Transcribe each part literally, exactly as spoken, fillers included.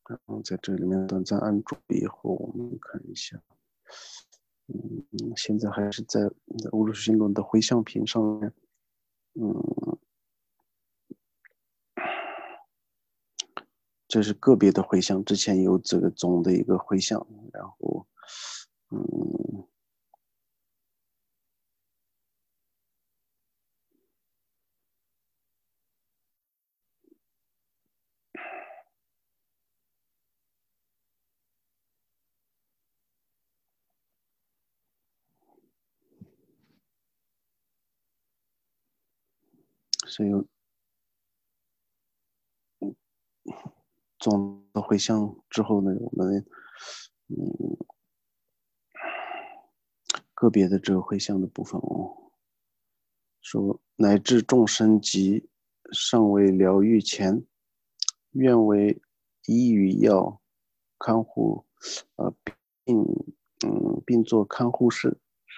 然后在这里面短暂按住以后，我们看一下，嗯，现在还是在乌鲁新论的回向品上面，嗯，这是个别的回向，之前有这个总的一个回向，然后，嗯。所以总的回向之后呢，我们嗯个别的这个回向的部分哦，说乃至众生及尚未疗愈前，愿为医与药看护，呃，并嗯并做看护士。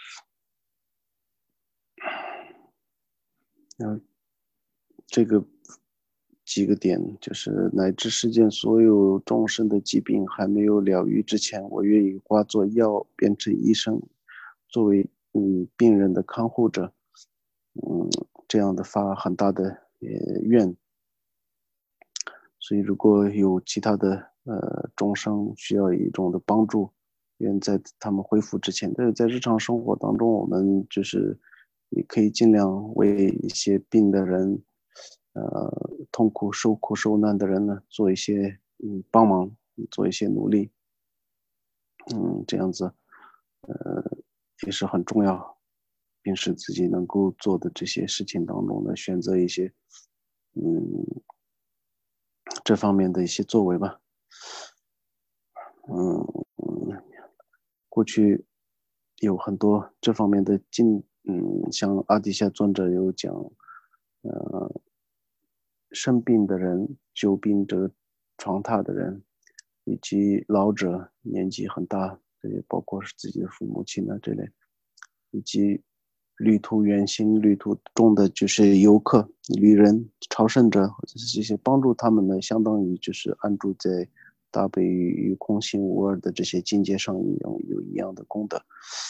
然后这个几个点就是乃至世间所有众生的疾病还没有了愈之前，我愿意化作药，变成医生，作为嗯病人的看护者，嗯这样的发很大的呃愿。所以如果有其他的呃众生需要一种的帮助，愿在他们恢复之前，但是在日常生活当中，我们就是也可以尽量为一些病的人，呃痛苦受苦受难的人呢，做一些嗯帮忙，做一些努力，嗯这样子，呃也是很重要。平时自己能够做的这些事情当中呢，选择一些嗯这方面的一些作为吧。嗯，过去有很多这方面的经，嗯，像阿底夏尊者有讲，呃，生病的人、久病者、床榻的人，以及老者年纪很大，这也包括是自己的父母亲啊这类，以及旅途远行、旅途中的就是游客、旅人、朝圣者，或者是这些帮助他们呢，相当于就是安住在大悲与空性无二的这些境界上一样，有一样的功德。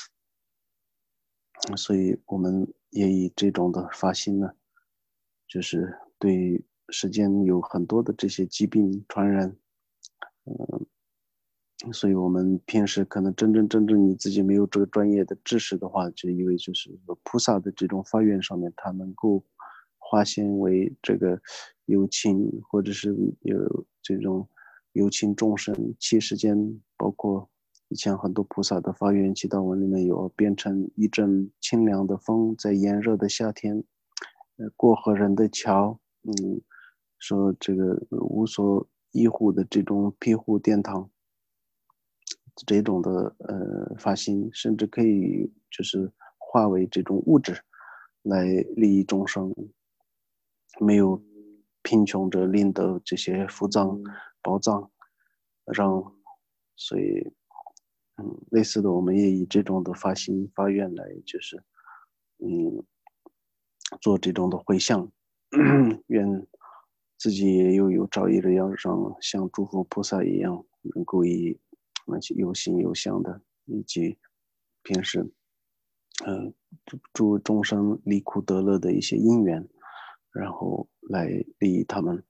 所以我们也以这种的发心呢，就是对世间有很多的这些疾病传染，嗯，所以我们平时可能真真正正你自己没有这个专业的知识的话，就以为就是菩萨的这种发愿上面，他能够化现为这个有情，或者是有这种有情众生，七世间包括以前很多菩萨的发愿祈祷文里面有变成一阵清凉的风，在炎热的夏天，呃，过河人的桥，嗯，说这个无所依护的这种庇护殿堂。这种的呃发心，甚至可以就是化为这种物质来利益众生，没有贫穷者吝得这些福藏宝藏，让所以嗯类似的，我们也以这种的发心发愿来就是嗯做这种的回向，愿自己也有有朝一日要让像诸佛菩萨一样，能够以那些有形有相的，以及平时嗯、呃、助众生离苦得乐的一些因缘，然后来利益他们。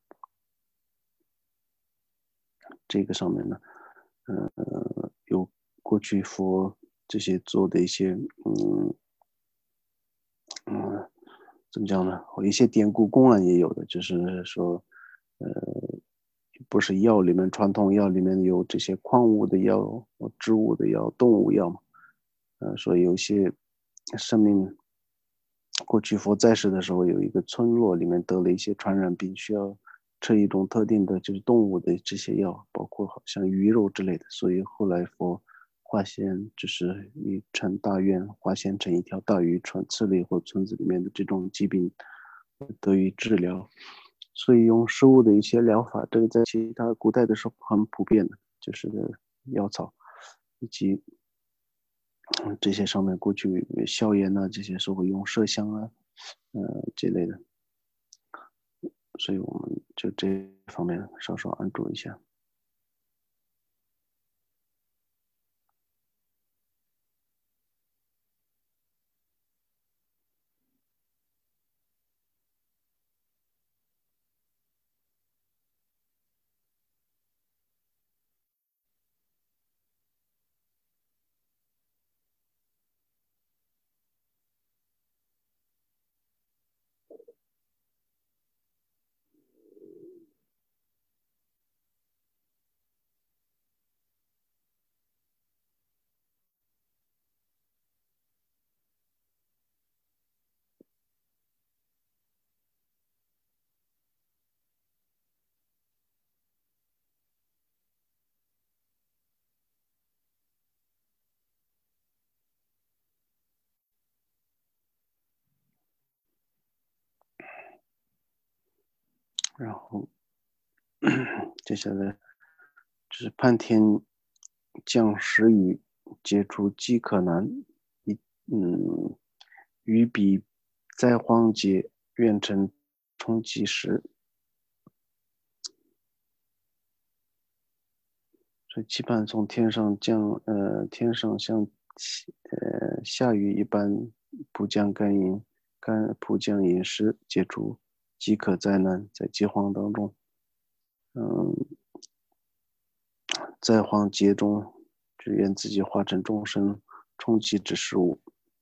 这个上面呢，呃，有过去佛这些做的一些嗯嗯，怎么讲呢？有一些典故公案也有的，就是说，呃，不是药里面传统药里面有这些矿物的药、植物的药、动物药嘛，呃，说有一些生命过去佛在世的时候，有一个村落里面得了一些传染病，需要吃一种特定的就是动物的这些药，包括好像鱼肉之类的，所以后来佛化现就是以成大愿，化现成一条大鱼，传刺了以后，村子里面的这种疾病得以治疗。所以用食物的一些疗法，这个在其他古代的时候很普遍的，就是药草以及嗯这些上面过去消炎呐、这些是会用麝香啊，呃这类的，所以我们就这方面稍稍安住一下。 然后接下来就是盼天降时雨，解除饥渴难。一嗯，雨比灾荒节，愿成充饥时。所以期盼从天上降，呃，天上像呃下雨一般，普降甘霖，甘普降饮食，解除饥渴灾难，在饥荒当中，嗯，灾荒劫中，只愿自己化成众生，充饥之食物。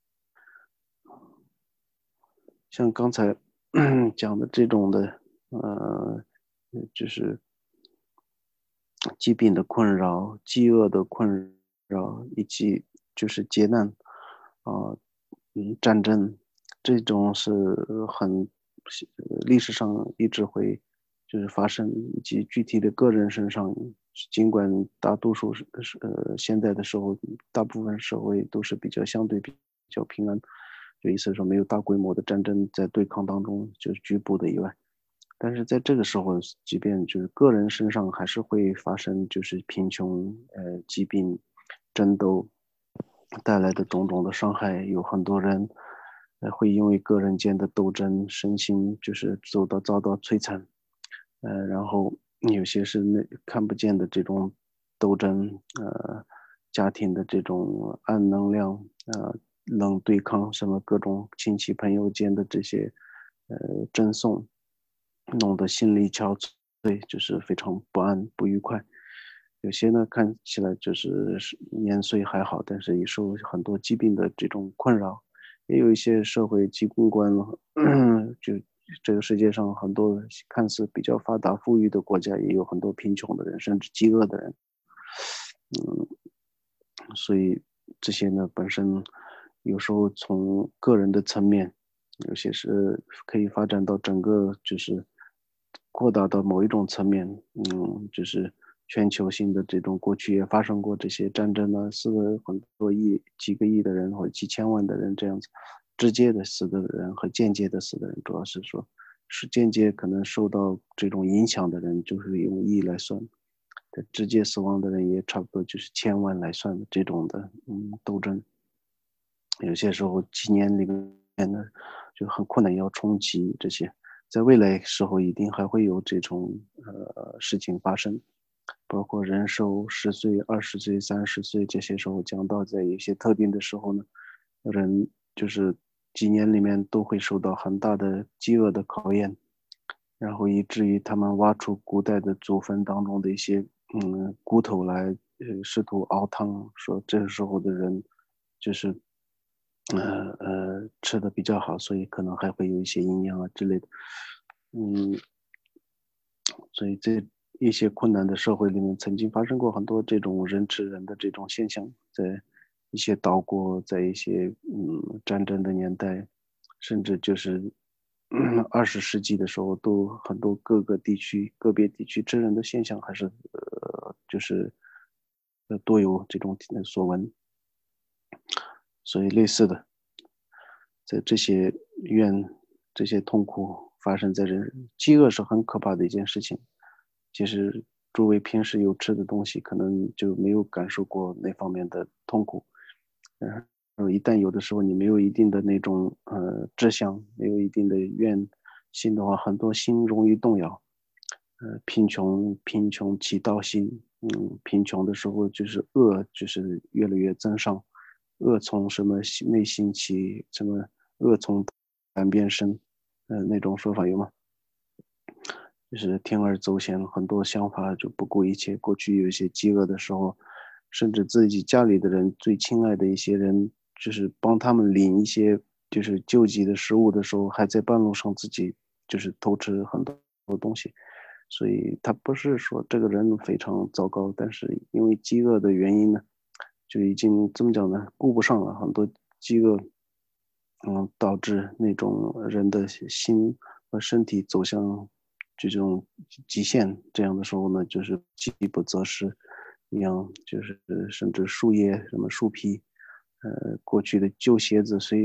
像刚才讲的这种的，呃，就是疾病的困扰、饥饿的困扰，以及就是劫难啊，嗯，战争，这种是很历史上一直会就是发生，以及具体的个人身上，尽管大多数是是呃现在的时候，大部分社会都是比较相对比较平安，就意思说没有大规模的战争在对抗当中，就是局部的以外。但是在这个时候，即便就是个人身上还是会发生，就是贫穷、呃疾病、争斗带来的种种的伤害，有很多人呃会因为个人间的斗争，身心就是走到遭到摧残，呃，然后有些是那看不见的这种斗争，呃，家庭的这种暗能量，呃，冷对抗，什么各种亲戚朋友间的这些呃赠送。弄得心力憔悴，就是非常不安、不愉快。有些呢看起来就是年岁还好，但是也受很多疾病的这种困扰。也有一些社会机关，就这个世界上很多看似比较发达富裕的国家，也有很多贫穷的人，甚至饥饿的人。嗯，所以这些呢，本身有时候从个人的层面，有些是可以发展到整个，就是扩大到某一种层面，嗯，就是全球性的这种，过去也发生过这些战争呢，死了很多亿、几个亿的人或者几千万的人这样子，直接的死的人和间接的死的人，主要是说，是间接可能受到这种影响的人，就是用亿来算。直接死亡的人也差不多就是千万来算的这种的，嗯，斗争，有些时候几年里面呢就很困难，要冲击这些，在未来时候一定还会有这种呃事情发生，包括人寿十岁、二十岁、三十岁这些时候讲到，在一些特定的时候呢，人就是几年里面都会受到很大的饥饿的考验，然后以至于他们挖出古代的祖坟当中的一些嗯骨头来，呃，试图熬汤，说这个时候的人就是呃呃吃的比较好，所以可能还会有一些营养啊之类的，嗯，所以这一些困难的社会里面，曾经发生过很多这种人吃人的这种现象，在一些岛国，在一些嗯战争的年代，甚至就是二十世纪的时候，都很多各个地区、个别地区吃人的现象，还是呃就是呃多有这种所闻。所以类似的，在这些怨、这些痛苦发生在人，饥饿是很可怕的一件事情。其实诸位平时有吃的东西，可能就没有感受过那方面的痛苦。嗯，呃一旦有的时候你没有一定的那种呃志向，没有一定的愿心的话，很多心容易动摇。呃，贫穷贫穷起盗心，嗯，贫穷的时候就是恶，就是越来越增上，恶从什么心内心起，什么恶从胆边生，呃，那种说法有吗？就是铤而走险，很多想法就不顾一切。过去有一些饥饿的时候，甚至自己家里的人最亲爱的一些人，就是帮他们领一些就是救济的食物的时候，还在半路上自己就是偷吃很多东西。所以他不是说这个人非常糟糕，但是因为饥饿的原因呢，就已经怎么讲呢，顾不上了很多饥饿，嗯，导致那种人的心和身体走向这种极限，这样的时候呢，就是饥不择食一样，就是甚至树叶、什么树皮，呃，过去的旧鞋子，谁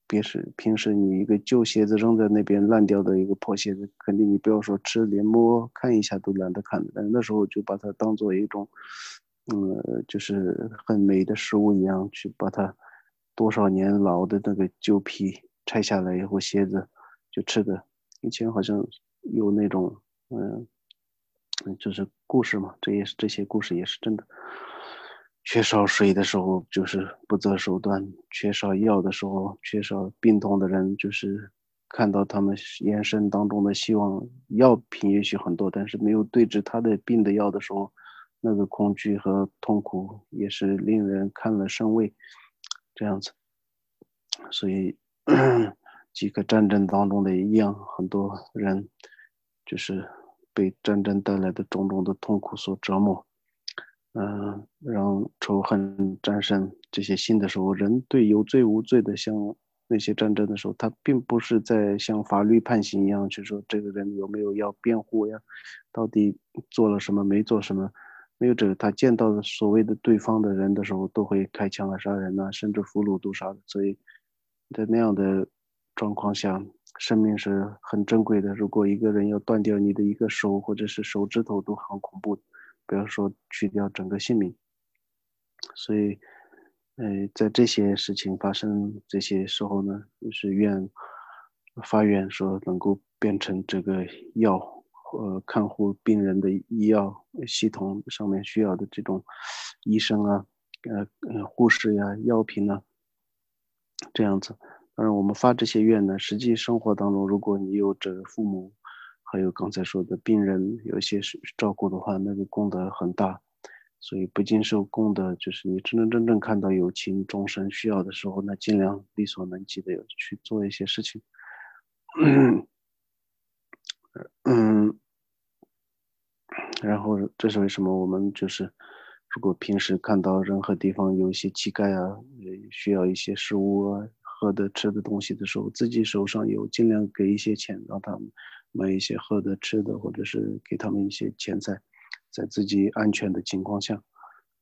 别是平时你一个旧鞋子扔在那边烂掉的一个破鞋子，肯定你不要说吃，连摸看一下都懒得看的。但是那时候就把它当做一种，嗯，就是很美的食物一样，去把它多少年老的那个旧皮拆下来以后，鞋子就吃的。以前好像有那种，嗯，就是故事嘛，这也是这些故事也是真的。缺少水的时候就是不择手段，缺少药的时候，缺少病痛的人就是看到他们眼神当中的希望。药品也许很多，但是没有对治他的病的药的时候，那个恐惧和痛苦也是令人看了生畏，这样子。所以几个战争当中的一样，很多人就是被战争带来的种种的痛苦所折磨。嗯，让仇恨战胜这些心的时候，人对有罪无罪的，像那些战争的时候，他并不是在像法律判刑一样去说这个人有没有要辩护呀，到底做了什么没做什么，没有这个。他见到的所谓的对方的人的时候，都会开枪啊、杀人啊，甚至俘虏毒杀的。所以在那样的状况下，生命是很珍贵的。如果一个人要断掉你的一个手或者是手指头，都很恐怖的。不要说去掉整个性命。所以，呃，在这些事情发生这些时候呢，就是愿法院说能够变成这个药，呃，看护病人的医药系统上面需要的这种医生啊，呃，呃护士呀、药品啊，这样子。当然，我们发这些愿呢，实际生活当中，如果你有这个父母，还有刚才说的病人，有一些是照顾的话，那个功德很大。所以不经受功德，就是你真正真正看到有情众生需要的时候，那尽量力所能及的去做一些事情。嗯，然后这是为什么我们就是，如果平时看到任何地方有一些乞丐啊，也需要一些食物啊、喝的、吃的东西的时候，自己手上有，尽量给一些钱，让他们买一些喝的、吃的，或者是给他们一些钱财，在自己安全的情况下。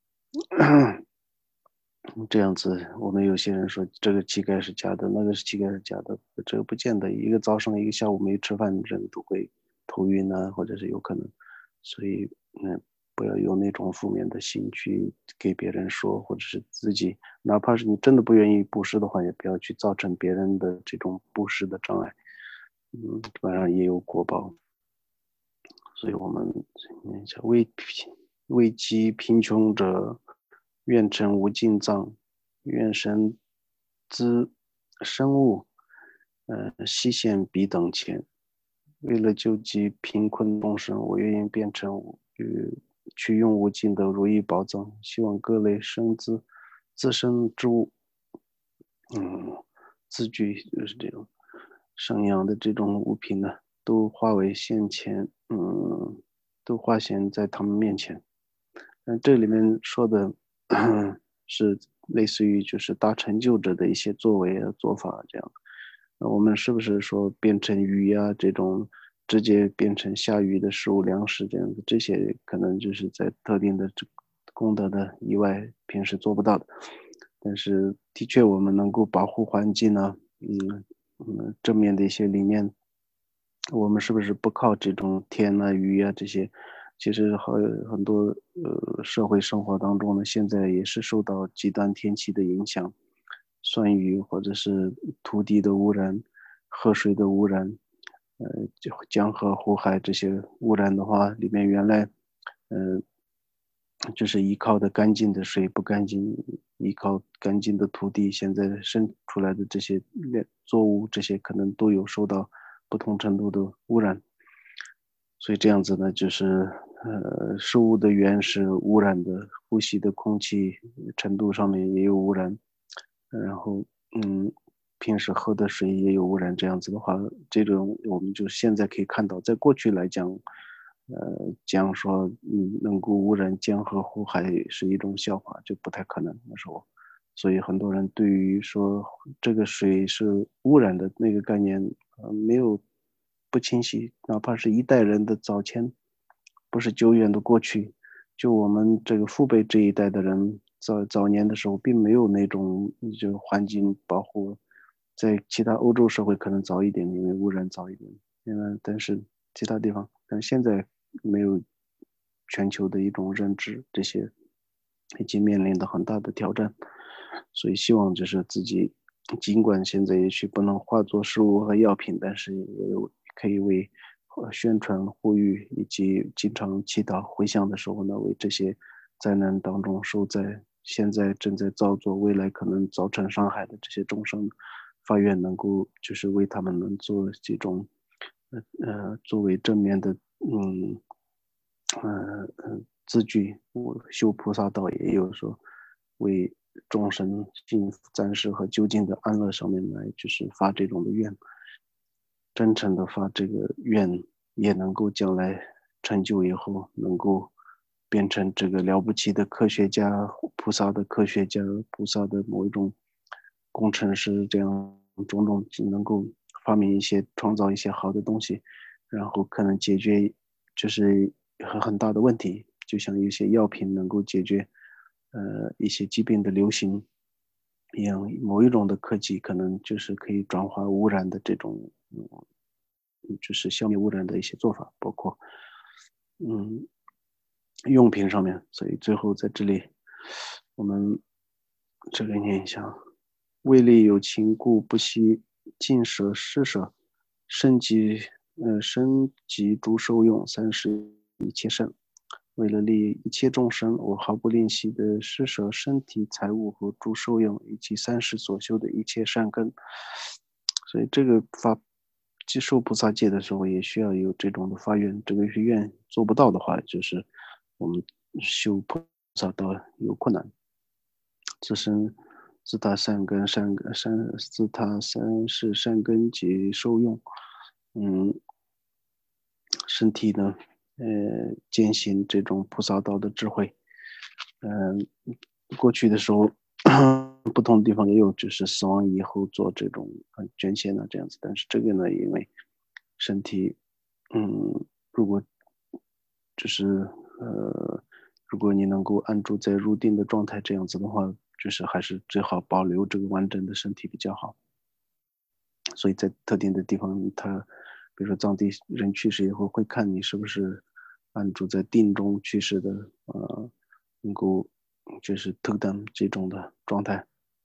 这样子，我们有些人说这个乞丐是假的，那个是乞丐是假的，这个不见得。一个早上一个下午没吃饭，人都会头晕啊，或者是有可能。所以，嗯，不要有那种负面的心去给别人说，或者是自己，哪怕是你真的不愿意布施的话，也不要去造成别人的这种布施的障碍。嗯，基本上也有果报。所以我们为贫为饥贫穷者，愿成无尽藏，愿神资生物，呃，悉现彼等前。为了救济贫困众生，我愿意变成与去用无尽的如意宝藏，希望各类生资自身之物，嗯，字句就是这种生养的这种物品呢，都化为现前，嗯，都化现在他们面前。那这里面说的是类似于就是大成就者的一些作为啊做法这样。那我们是不是说变成鱼呀、这种直接变成下雨的食物粮食这样子？这些可能就是在特定的这功德的以外，平时做不到的。但是的确，我们能够保护环境呢，嗯嗯，正面的一些理念，我们是不是不靠这种天啊、雨啊这些？其实好很多呃社会生活当中呢，现在也是受到极端天气的影响，酸雨或者是土地的污染、河水的污染，呃，江河湖海这些污染的话，里面原来，嗯、呃，就是依靠的干净的水不干净，依靠干净的土地，现在生出来的这些作物，这些可能都有受到不同程度的污染。所以这样子呢，就是呃，食物的源是污染的，呼吸的空气程度上面也有污染，然后嗯，平时喝的水也有污染。这样子的话，这种我们就现在可以看到，在过去来讲，呃，讲说嗯能够污染江河湖海是一种笑话，就不太可能那时候。所以很多人对于说这个水是污染的那个概念，呃，没有不清晰，哪怕是一代人的早前，不是久远的过去，就我们这个父辈这一代的人，早早年的时候，并没有那种就环境保护， 在其他欧洲社会可能早一点，因为污染早一点，嗯，但是其他地方，但现在没有全球的一种认知，这些已经面临的很大的挑战，所以希望就是自己，尽管现在也许不能化作食物和药品，但是也有可以为呃宣传、呼吁以及经常祈祷、回向的时候呢，为这些灾难当中受灾、现在正在造作、未来可能造成伤害的这些众生，发愿能够就是为他们能做这种，呃呃，作为正面的，嗯，呃呃，自具，我修菩萨道也有说，为众生幸福暂时和究竟的安乐上面来，就是发这种的愿，真诚的发这个愿，也能够将来成就以后，能够变成这个了不起的科学家、菩萨的科学家、菩萨的某一种工程师，这样种种能够发明一些、创造一些好的东西，然后可能解决就是很很大的问题，就像有些药品能够解决呃一些疾病的流行一样，某一种的科技可能就是可以转化污染的这种，嗯，就是消灭污染的一些做法，包括嗯用品上面。所以最后在这里，我们这个念一下：为利有情故，不惜尽舍施舍，身及呃身及诸受用，三世一切圣。为了利益一切众生，我毫不吝惜的施舍身体、财物和诸受用，以及三世所修的一切善根。所以这个发接受菩萨戒的时候，也需要有这种的发愿。这个是愿做不到的话，就是我们修菩萨道有困难。自身自他善根、善根、善自他三世善根及受用，嗯，身体呢，呃，践行这种菩萨道的智慧。嗯、呃，过去的时候，不同的地方也有，就是死亡以后做这种呃捐献啊这样子。但是这个呢，因为身体，嗯，如果就是呃，如果你能够安住在入定的状态，这样子的话，就是还是最好保留这个完整的身体比较好。所以在特定的地方，他比如说藏地人去世以后，会看你是不是安住在定中去世的，呃，能够就是特等这种的状态。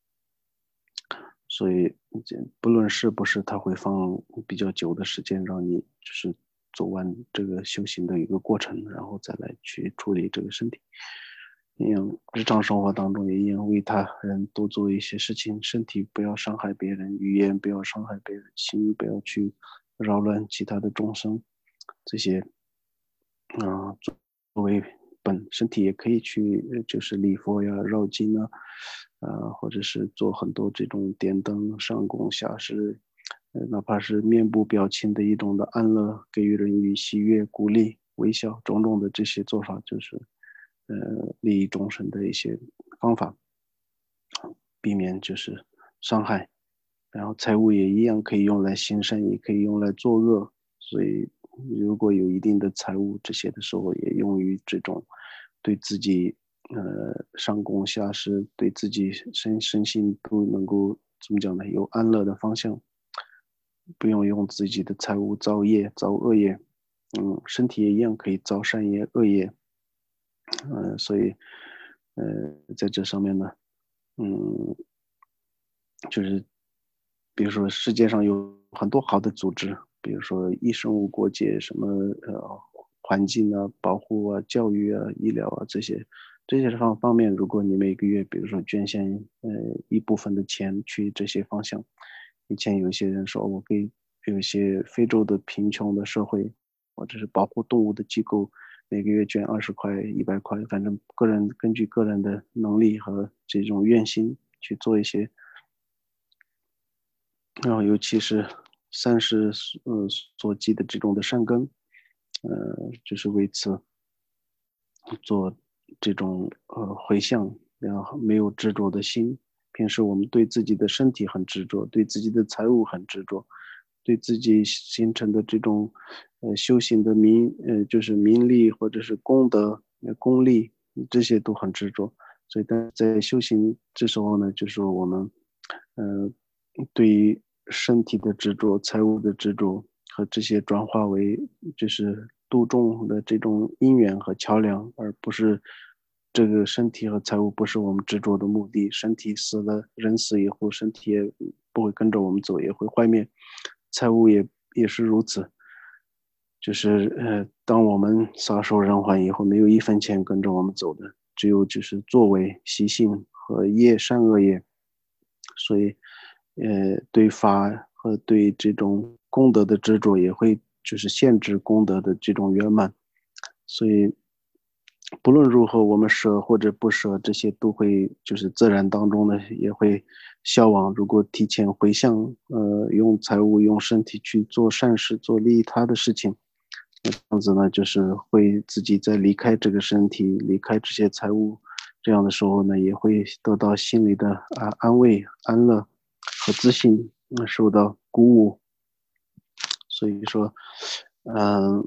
所以不论是不是，他会放比较久的时间，让你就是走完这个修行的一个过程，然后再来去处理这个身体。一样，日常生活当中也一样，为他人多做一些事情，身体不要伤害别人，语言不要伤害别人，心不要去扰乱其他的众生，这些啊、呃作为本身体也可以去就是礼佛呀、绕经啊，呃，或者是做很多这种点灯、上供、下施，呃，哪怕是面部表情的一种的安乐，给予人以喜悦、鼓励、微笑，种种的这些做法，就是呃利益众生的一些方法，避免就是伤害。然后财物也一样可以用来行善，也可以用来作恶。所以如果有一定的财物这些的时候，也用于这种对自己呃上供下施，对自己身身心都能够怎么讲呢？有安乐的方向，不用用自己的财物造业造恶业。嗯，身体也一样可以造善业恶业。嗯、呃，所以呃在这上面呢，嗯。就是比如说世界上有很多好的组织，比如说医生物国界什么呃环境啊、保护啊、教育啊、医疗啊这些这些方方面，如果你每个月比如说捐献呃一部分的钱去这些方向，以前有一些人说我给有一些非洲的贫穷的社会或者是保护动物的机构每个月捐二十块、一百块，反正个人根据个人的能力和这种愿心去做一些。然后尤其是三世呃所积的这种的善根，呃，就是为此做这种呃回向，然后没有执着的心。平时我们对自己的身体很执着，对自己的财物很执着，对自己形成的这种呃修行的名呃就是名利或者是功德、呃功利这些都很执着。所以在在修行这时候呢，就是说我们呃对于身体的执着、财物的执着和这些转化为就是度众的这种因缘和桥梁，而不是这个身体和财物不是我们执着的目的。身体死了，人死以后，身体也不会跟着我们走，也会坏灭，财物也也是如此。就是呃，当我们撒手人寰以后，没有一分钱跟着我们走的，只有就是作为习性和业善恶业。所以，呃，对法和对这种功德的执着也会就是限制功德的这种圆满。所以，不论如何，我们舍或者不舍，这些都会就是自然当中呢也会消亡。如果提前回向，呃，用财物、用身体去做善事、做利益他的事情。那这样子呢，就是会自己在离开这个身体、离开这些财物这样的时候呢，也会得到心里的安安慰、安乐和自信，嗯，受到鼓舞。所以说，嗯，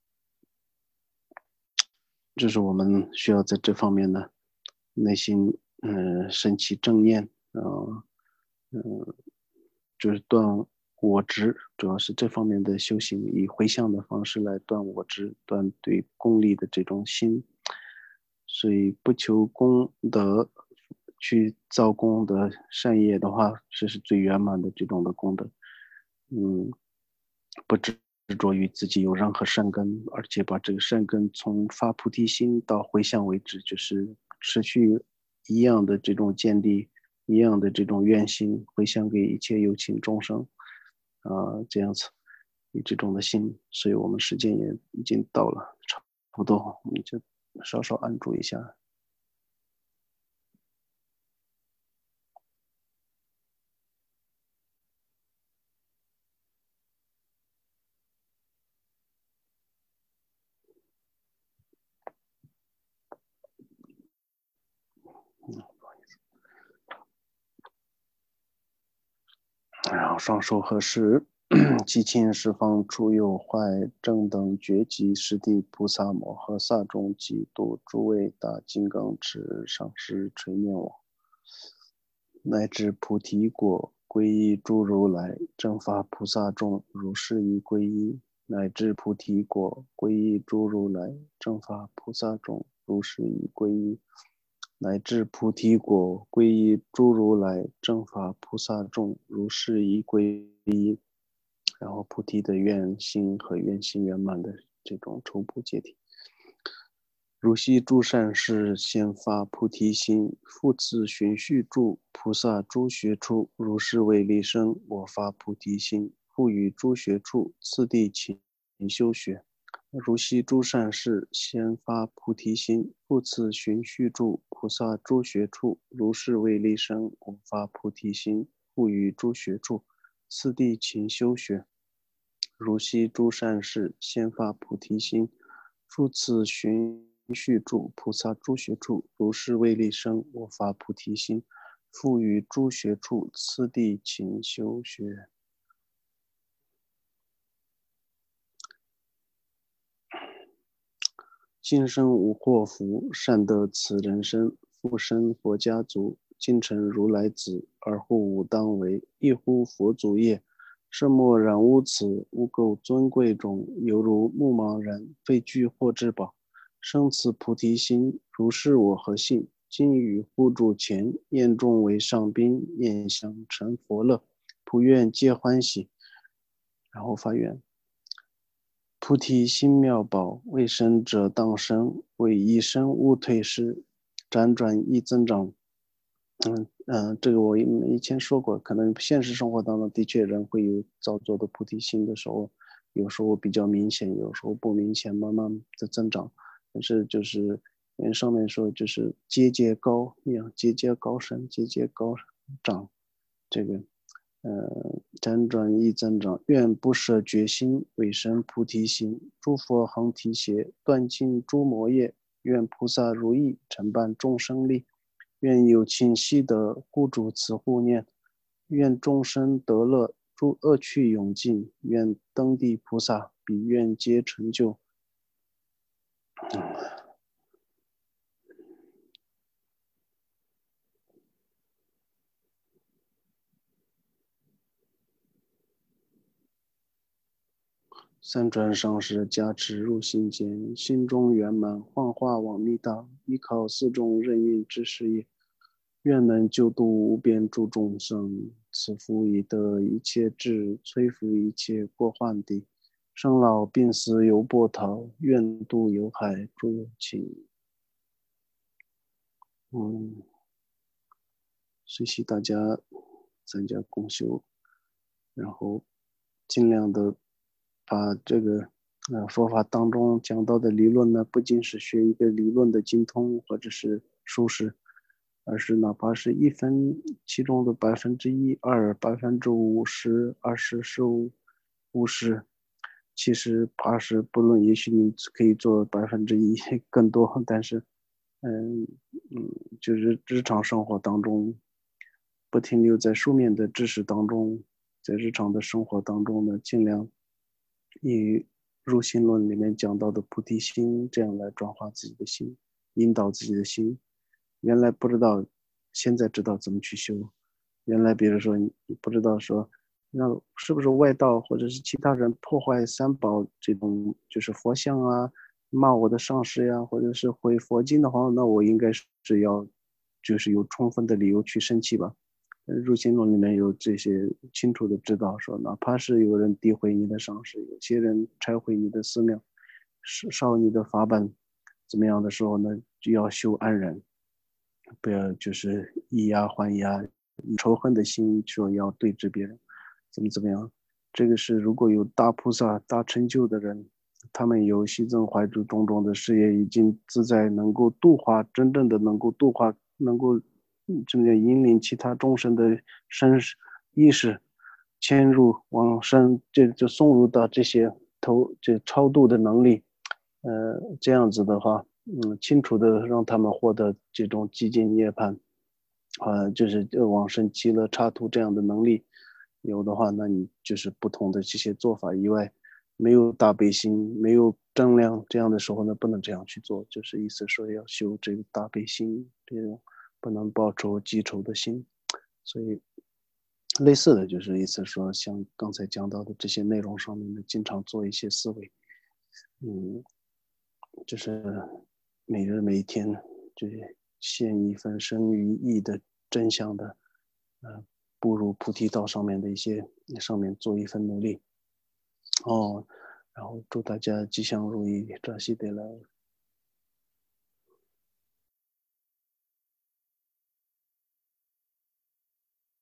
就是我们需要在这方面呢，内心嗯升起正念，啊，嗯，就是断我执，主要是这方面的修行，以回向的方式来断我执，断对功利的这种心。所以不求功德，去造功德善业的话，这是最圆满的这种的功德。嗯，不执着于自己有任何善根，而且把这个善根从发菩提心到回向为止，就是持续一样的这种见地，一样的这种愿心，回向给一切有情众生。啊、呃这样子，以这种的心。所以我们时间也已经到了，差不多，我们就稍稍按住一下。然后双手合十，祈请十方诸有坏正等觉极十地菩萨摩诃萨众嫉度诸位大金刚持上师垂念我，乃至菩提果皈依诸如来正法菩萨众如是一皈依，乃至菩提果皈依诸如来正法菩萨众如是一皈依，乃至菩提果皈依诸如来正法菩萨众如是一皈依。然后菩提的愿心和愿心圆满的这种初步解体。如昔诸善士先发菩提心，复次循序住菩萨诸学处，如是为利生，我发菩提心，复于诸学处，次第勤修学。如昔诸善士先发菩提心，复次循序住菩萨诸学处，如是为利生，我发菩提心，复于诸学处，次第勤修学。如昔诸善士先发菩提心，复次循序住菩萨诸学处，如是为利生，我发菩提心，复于诸学处，次第勤修学。今生无祸福，善得此人身，复生佛家族，今成如来子，而后吾当为，一乎佛祖业。圣莫染污此，污垢尊贵种，犹如目盲人，非具获至宝。生此菩提心，如是我何信？今于护主前，宴众为上宾，宴享成佛乐，普愿皆欢喜。然后发愿。菩提心妙宝，为生者当生，为一生勿退失，辗转益增长。嗯嗯、呃，这个我以前说过，可能现实生活当中的确人会有造作的菩提心的时候，有时候比较明显，有时候不明显，慢慢的增长。但是就是跟上面说，就是节节高一样，节节高升，节节高长，这个。呃，辗转益增长，愿不舍决心，委身菩提心，诸佛恒提携，断尽诸魔业，愿菩萨如意，承办众生力，愿有情悉得，护主慈护念，愿众生得乐，诸恶趣永尽，愿登地菩萨，彼愿皆成就。嗯三转上师加持入心间，心中圆满，幻化往密大，依靠四众任运之事业，愿能救度无边诸众生。此福以得一切智，摧伏一切过患地，生老病死犹波涛，愿度有海诸有情。嗯，随喜大家参加共修，然后尽量的把这个呃佛法当中讲到的理论呢，不仅是学一个理论的精通或者是熟识，而是哪怕是一分其中的百分之一、二、百分之五十、二十、十五、五十、七十、八十，不论也许你可以做百分之一更多，但是嗯嗯，就是日常生活当中。不停留在书面的知识当中，在日常的生活当中呢，尽量以入心论里面讲到的菩提心，这样来转化自己的心，引导自己的心。原来不知道，现在知道怎么去修。原来比如说你不知道说，那是不是外道或者是其他人破坏三宝这种就是佛像啊，骂我的上师呀，或者是毁佛经的话，那我应该是要就是有充分的理由去生气吧。入心论里面有这些清楚的知道说，哪怕是有人诋毁你的上师，有些人拆毁你的寺庙，烧你的法本，怎么样的时候呢，就要修安忍，不要就是以牙还牙，以仇恨的心说要对峙别人，怎么怎么样。这个是如果有大菩萨、大成就的人，他们有西增怀住种种的事业，已经自在能够度化，真正的能够度化，能够这么引领其他众生的生意识迁入往生，这就送入到这些投这超度的能力，呃，这样子的话，嗯，清楚的让他们获得这种寂静涅槃，啊，就是往生极乐刹土这样的能力，有的话，那你就是不同的这些做法以外，没有大悲心，没有正量，这样的时候呢，不能这样去做，就是意思说要修这个大悲心，这种不能报仇记仇的心，所以类似的就是意思说，像刚才讲到的这些内容上面呢，经常做一些思维，嗯，就是每日每一天就是献一份生于义的真相的，呃，步入菩提道上面的一些上面做一份努力，哦，然后祝大家吉祥如意，扎西得来。